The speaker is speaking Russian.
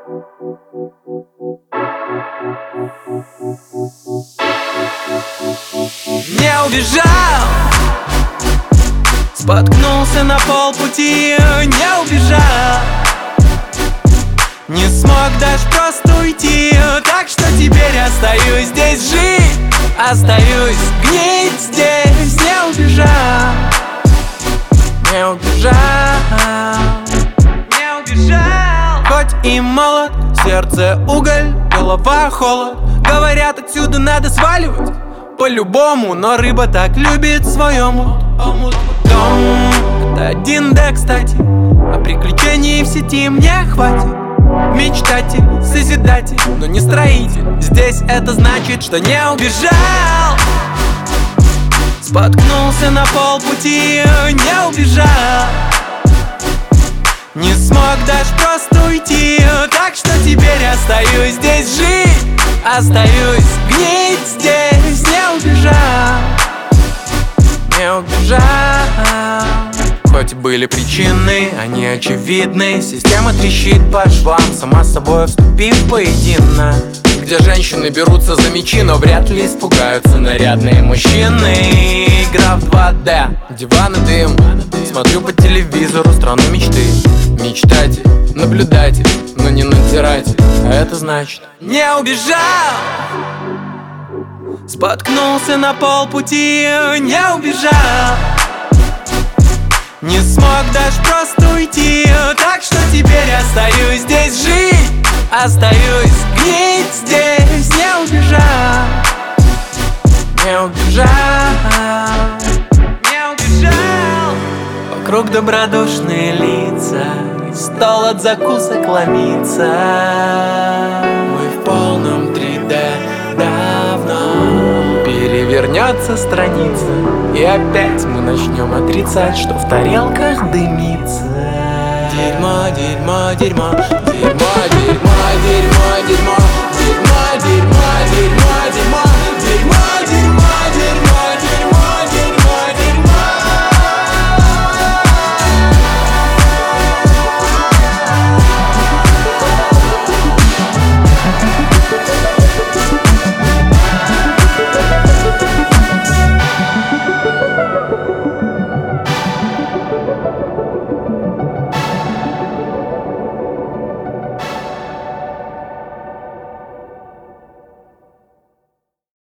Не убежал, споткнулся на полпути, не убежал. Не смог даже просто уйти, так что теперь остаюсь здесь жить, остаюсь гнить здесь. Не убежал, не убежал, не убежал. Хоть и молод, сердце уголь, голова холод. Говорят, отсюда надо сваливать по-любому, но рыба так любит свой омут. Дом — это 1D, кстати, а приключений в сети мне хватит. Мечтатель, созидатель, но не строитель. Здесь это значит, что не убежал. Споткнулся на полпути, не убежал. Не смог даже просто уйти, так что теперь остаюсь здесь жить, остаюсь гнить здесь. Не убежал, не убежал. Хоть были причины, они очевидны. Система трещит по швам, сама с собой вступив в поединок. Где женщины берутся за мечи, но вряд ли испугаются нарядные мужчины. Игра в 2D, диван и дым. Смотрю по телевизору страну мечты. Мечтатель, наблюдатель, но не надзиратель. А это значит не убежал. Споткнулся на полпути, не убежал. Не смог даже просто уйти, так что теперь остаюсь здесь жить, остаюсь гнить здесь. Не убежал, не убежал, не убежал. Вокруг добродушные лица, и стол от закусок ломится. Мы в полном 3D давно. Перевернется страница, и опять мы начнем отрицать, что в тарелках дымится. Дерьмо, дерьмо, дерьмо, дерьмо, дерьмо, дерьмо, дерьмо.